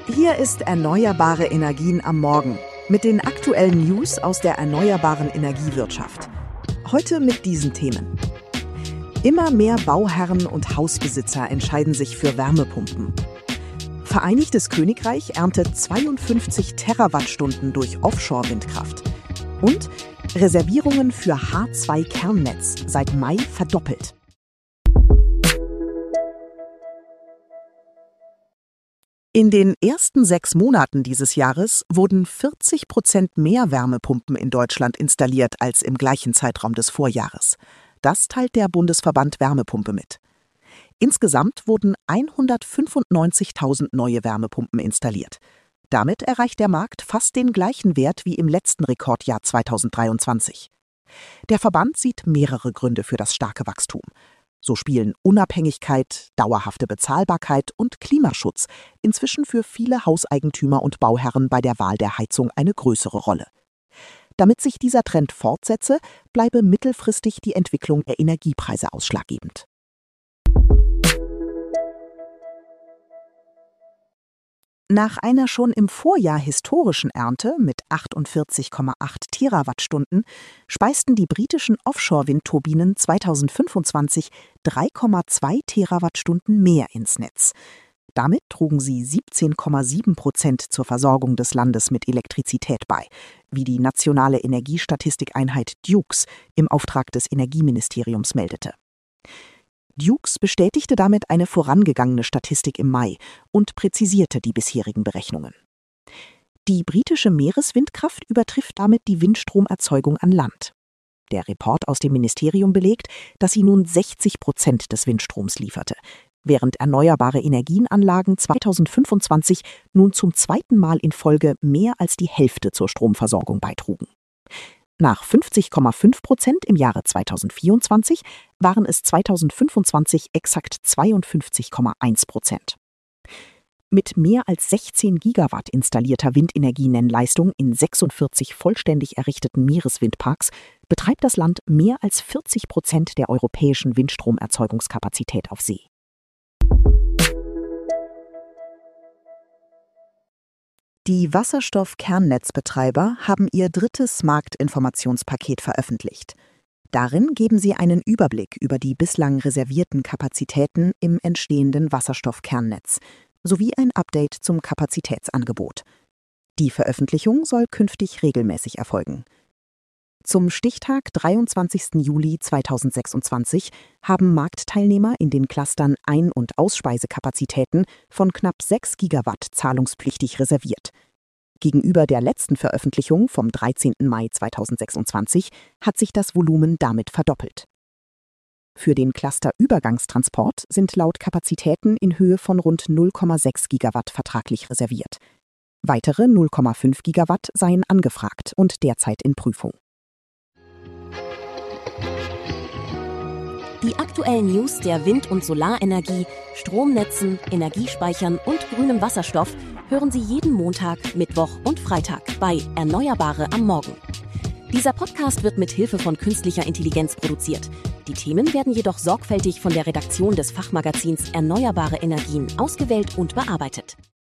Hier ist Erneuerbare Energien am Morgen mit den aktuellen News aus der erneuerbaren Energiewirtschaft. Heute mit diesen Themen. Immer mehr Bauherren und Hausbesitzer entscheiden sich für Wärmepumpen. Vereinigtes Königreich erntet 52 Terawattstunden durch Offshore-Windkraft. Und Reservierungen für H2-Kernnetz seit Mai verdoppelt. In den ersten 6 Monaten dieses Jahres wurden 40% mehr Wärmepumpen in Deutschland installiert als im gleichen Zeitraum des Vorjahres. Das teilt der Bundesverband Wärmepumpe mit. Insgesamt wurden 195.000 neue Wärmepumpen installiert. Damit erreicht der Markt fast den gleichen Wert wie im letzten Rekordjahr 2023. Der Verband sieht mehrere Gründe für das starke Wachstum. So spielen Unabhängigkeit, dauerhafte Bezahlbarkeit und Klimaschutz inzwischen für viele Hauseigentümer und Bauherren bei der Wahl der Heizung eine größere Rolle. Damit sich dieser Trend fortsetze, bleibe mittelfristig die Entwicklung der Energiepreise ausschlaggebend. Nach einer schon im Vorjahr historischen Ernte mit 48,8 Terawattstunden speisten die britischen Offshore-Windturbinen 2025 3,2 Terawattstunden mehr ins Netz. Damit trugen sie 17,7% zur Versorgung des Landes mit Elektrizität bei, wie die nationale Energiestatistikeinheit DUKES im Auftrag des Energieministeriums meldete. DUKES bestätigte damit eine vorangegangene Statistik im Mai und präzisierte die bisherigen Berechnungen. Die britische Meereswindkraft übertrifft damit die Windstromerzeugung an Land. Der Report aus dem Ministerium belegt, dass sie nun 60% des Windstroms lieferte, während erneuerbare Energienanlagen 2025 nun zum zweiten Mal in Folge mehr als die Hälfte zur Stromversorgung beitrugen. Nach 50,5% im Jahre 2024 waren es 2025 exakt 52,1%. Mit mehr als 16 Gigawatt installierter Windenergienennleistung in 46 vollständig errichteten Meereswindparks betreibt das Land mehr als 40% der europäischen Windstromerzeugungskapazität auf See. Die Wasserstoff-Kernnetzbetreiber haben ihr 3. Marktinformationspaket veröffentlicht. Darin geben sie einen Überblick über die bislang reservierten Kapazitäten im entstehenden Wasserstoff-Kernnetz sowie ein Update zum Kapazitätsangebot. Die Veröffentlichung soll künftig regelmäßig erfolgen. Zum Stichtag 23. Juli 2026 haben Marktteilnehmer in den Clustern Ein- und Ausspeisekapazität von knapp 6 Gigawatt zahlungspflichtig reserviert. Gegenüber der letzten Veröffentlichung vom 13. Mai 2026 hat sich das Volumen damit verdoppelt. Für den Cluster Übergangstransport sind laut Kapazitäten in Höhe von rund 0,6 Gigawatt vertraglich reserviert. Weitere 0,5 Gigawatt seien angefragt und derzeit in Prüfung. Die aktuellen News der Wind- und Solarenergie, Stromnetzen, Energiespeichern und grünem Wasserstoff hören Sie jeden Montag, Mittwoch und Freitag bei Erneuerbare am Morgen. Dieser Podcast wird mit Hilfe von künstlicher Intelligenz produziert. Die Themen werden jedoch sorgfältig von der Redaktion des Fachmagazins Erneuerbare Energien ausgewählt und bearbeitet.